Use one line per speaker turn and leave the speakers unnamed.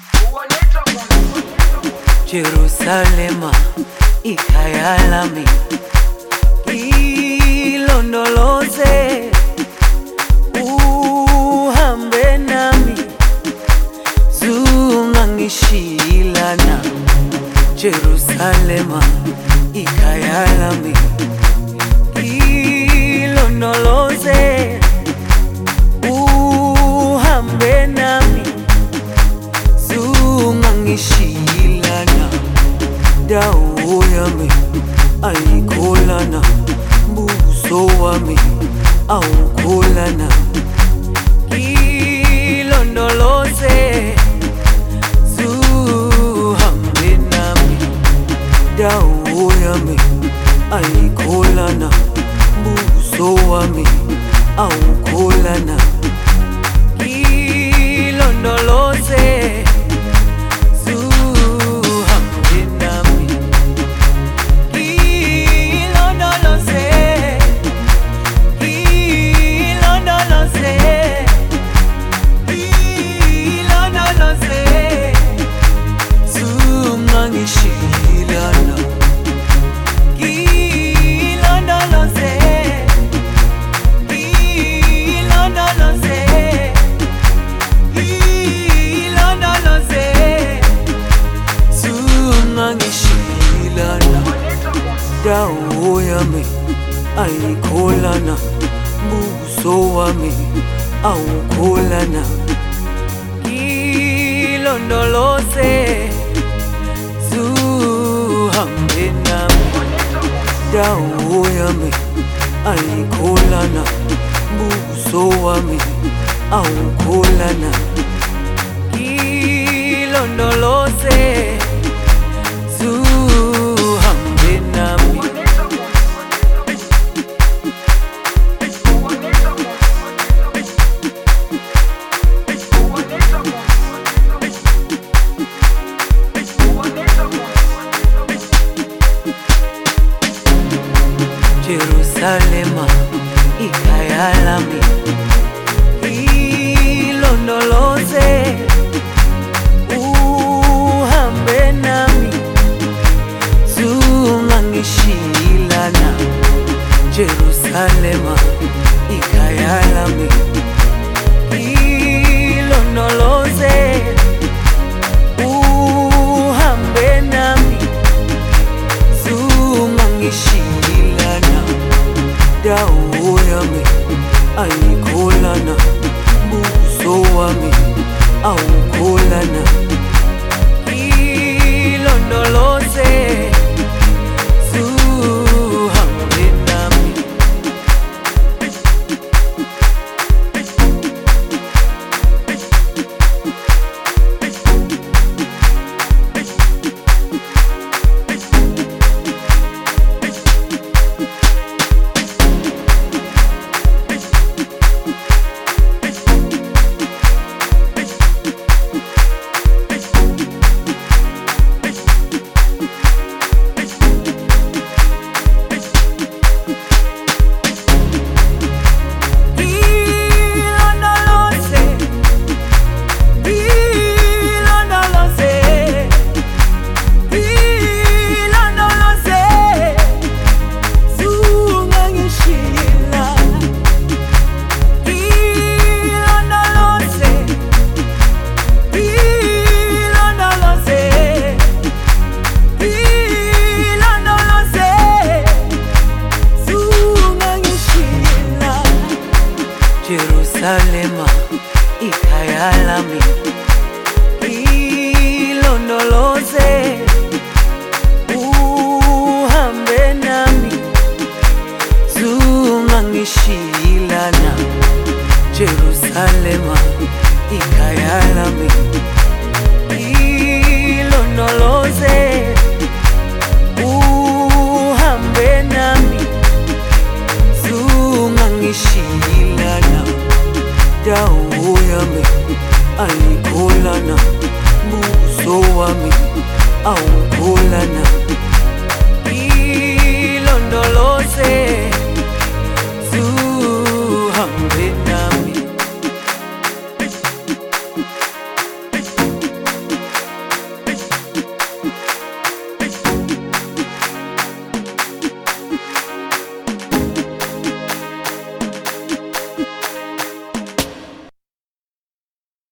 Jerusalema ikhaya lami, ilondoloze uhambe nami, zungangishilana. Jerusalema ikhaya lami, ilondoloze uhambe nami, zungangishilana. Dawo yami ayikholana, buso wami awukholana. Ilondoloze zuhambe nami. Dawo yami ayikholana, buso wami awukholana. Ilondoloze dawo yami ayikholana, buso wami awukholana. Ilondoloze zuhambe nami. Dawo yami ayikholana, buso wami awukholana. Ilondoloze zuhambe nami. Jerusalema ikhaya lami, ilondoloze uhambe nami, zungangishilana. Jerusalema ikhaya lami, ilondoloze uhambe nami, zungangishilana. Dawo yami ayikholana, buso wami awukholana. Ilondoloze zuhambe nami. Jerusalema ikhaya lami, ilondoloze uhambe nami, zungangishilana. Jerusalema ikhaya lami, ilondoloze uhambe nami, zungangishilana. Dawo yami ayikholana, buso wami awukholana.